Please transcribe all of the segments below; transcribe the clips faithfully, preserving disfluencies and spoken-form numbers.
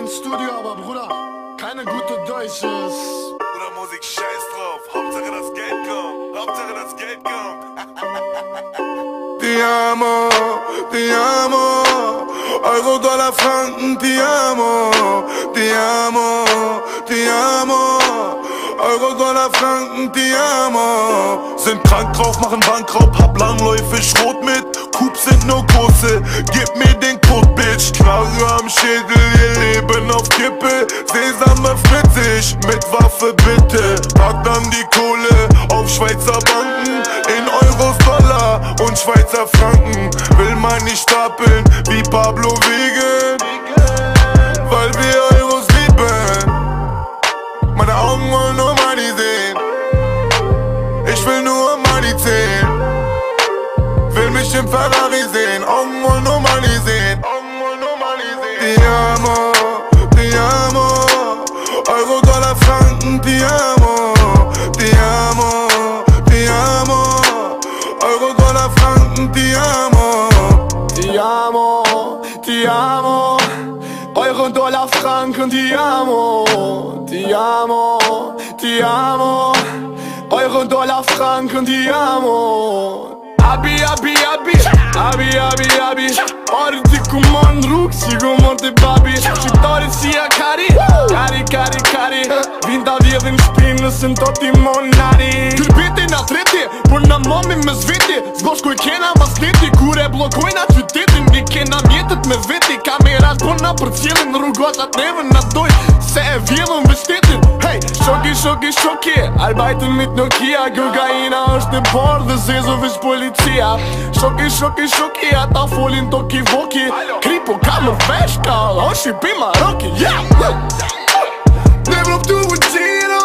ins Studio, aber Bruder, keine gute Deutsches. Bruder, Musik, scheiß drauf. Hauptsache das Geld kommt. Hauptsache das Geld kommt. Ti amo, ti amo. Euro, Dollar, Franken, ti amo. Ti amo, ti amo. Euro, Dollar, Franken, ti amo. Sind krank drauf, machen Bankraub, hab langläufig Schrot mit. Coops sind nur große, gib mir den Code, Bitch. Knarre am Schädel, ihr Leben auf Kippe. Sesame fritzig, mit Waffe bitte. Pack dann die Kohle auf Schweizer Banken. In Euros, Dollar und Schweizer Franken. Will man nicht stapeln wie Pablo Wegen, weil wir Euros lieben. Meine Augen wollen nur Money sehen. Ich will nur Money zählen. Will mich im Ferrari sehen. Augen wollen nur Money sehen. Augen wollen nur Money sehen. Ti amo, ti amo. Euro, Dollar, Franken, ti amo. Ti amo, ti amo. Euro, Dollar, Franken, ti amo. Ti amo, ti amo. Euro, Dollar, Franken, ti amo. Ti amo, ti amo. Euro, Dollar, Franken, ti amo. Abi, abi, abi, abi, abi, abi. Ordi ku mon rrug, si ku mon të babi. Shqiptarit si a kari, kari, kari, kari. Vinda vjedhin shpinë nësën të ti monari. Kërbiti na treti, por na mami me zveti. Zgosh kuj kena mas neti, kur e blokojna qytetin. Bi kena mjetët me veti, kamerat bona për cilin. Rrugotat neve na doj, se e vjedhën vë shtetin. Hey, shoki, shoki, shoki, albajtën mit Nokia. Kokaina është në bar dhe zezo veç policia. Shoki, shoki, shoki, ata folin toki voki. Kripo kamër veshka, o Shqipi Maroki, yeah! Ne vrop tu u gjiro,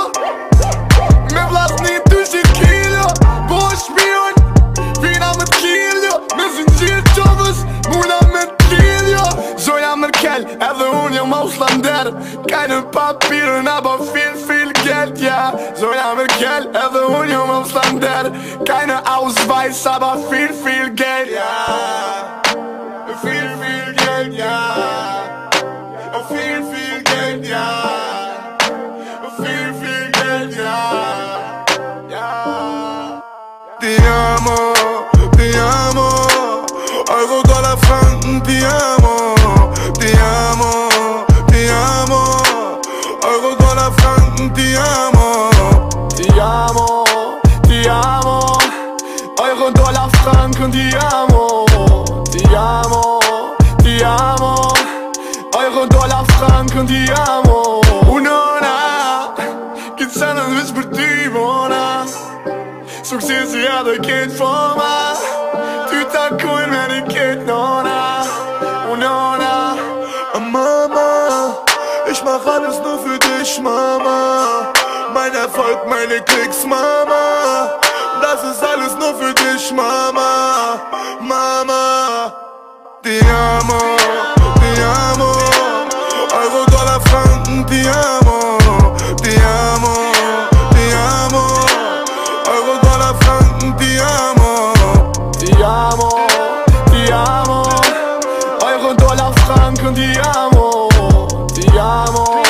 me vlasni dyshit kilo. Po shpion, vina me t'kiljo, me zingjir qovës, muna me t'lidjo. Zoja Merkel, edhe unë jam auslander. Kaj në papirën, aba fil fil gelt, yeah. Zoja Merkel, edhe unë jam auslander. Kaj në Ausweis, aba fil fil gelt, yeah. Fil fil gelt, yeah. Fil fil gelt, yeah. Fil fil gelt, yeah. Yeah. Ti amo, ti amo. Euro, Dollar, Franken, ti amo. Ti amo, ti amo. Euro, Dollar, Franken, ti amo. Ti amo, ti amo. Euro, Dollar, Franken, ti amo. Ti amo, ti amo. Euro, Dollar, Franken, ti amo. Unona, këtë sanën veç për ty, bona. Suksesi edhe këtë forma. Ty takojnë me një këtë nona. Unona. Mama, ich mach alles nur für dich, Mama. Mein Erfolg, meine Klicks, Mama. Das ist alles nur für dich, Mama. Mama. Ti amo, ti amo. Euro, Dollar, Franken, ti amo. Ti amo, ti amo. Euro, Dollar, Franken, ti amo. Ti amo, ti amo. Euro, Dollar, Franken, ti amo. Ti amo.